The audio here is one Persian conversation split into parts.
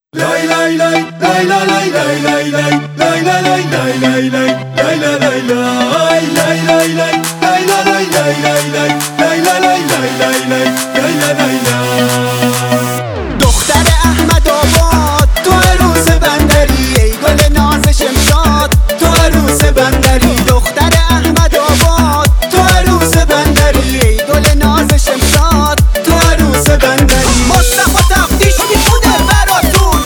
دختر احمدآباد تو عروس بندری، ای گل ناز شمشاد تو عروس بندری. دختر احمدآباد تو عروس بندری، ای گل ناز شمشاد تو عروس بندری. مصطفی تفتیش میخونه براتون،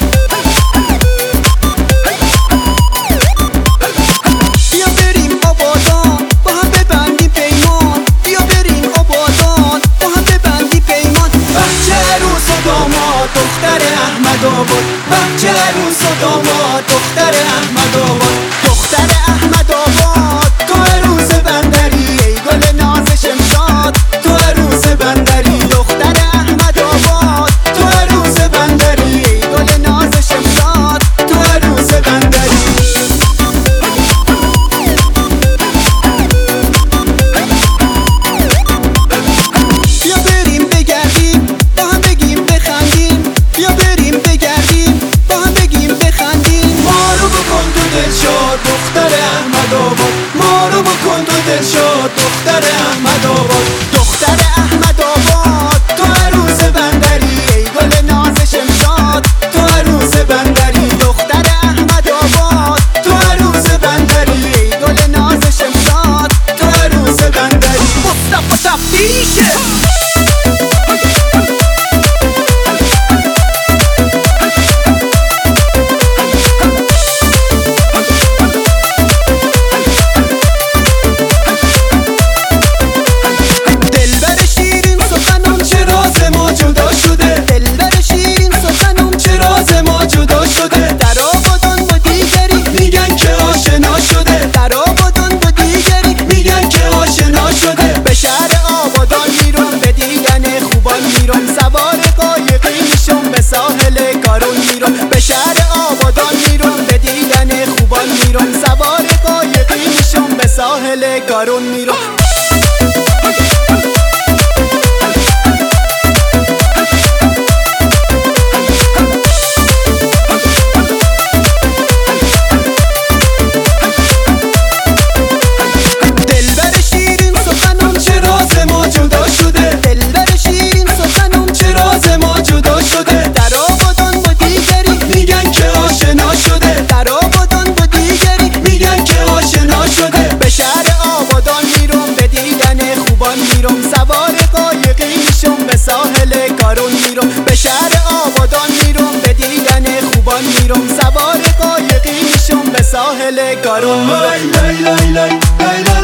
بیا بریم آبادان با هم ببندیم پیمان، بیا بریم آبادان با هم ببندیم پیمان. بچه عروس و داماد دختر احمدآباد، بچه عروس و داماد دختر احمدآباد. دختر احمدآباد تو عروس بندری، ای گل ناز شمشاد تو عروس بندری. دختر احمدآباد تو عروس بندری، ای گل ناز شمشاد تو عروس بندری. بیا بریم بگردیم با هم بگیم بخندیم، بیا بریم بگردیم با هم بگیم بخندیم. ما رو بکن تو دلشاد دختر احمدآباد، ما رو بکن تو دلشاد دختر احمدآباد. دختر احمدآباد تو عروس بندری، ای گل ناز شمشاد تو عروس بندری. دختر احمدآباد تو عروس بندری، ای گل ناز شمشاد تو عروس بندری. مصطفی تفتیشه سوار قایقی میشم به ساحل گارون میرم، به شهر آبادان میرم به دیدن خوبان میرم. سوار قایقی میشم به ساحل گارون میرم. سوار قایقی میشم به ساحل گارون میرم، به شهر آبادان میرم به دیدن خوبان میرم. سوار قایقی میشم به ساحل گارون میرم.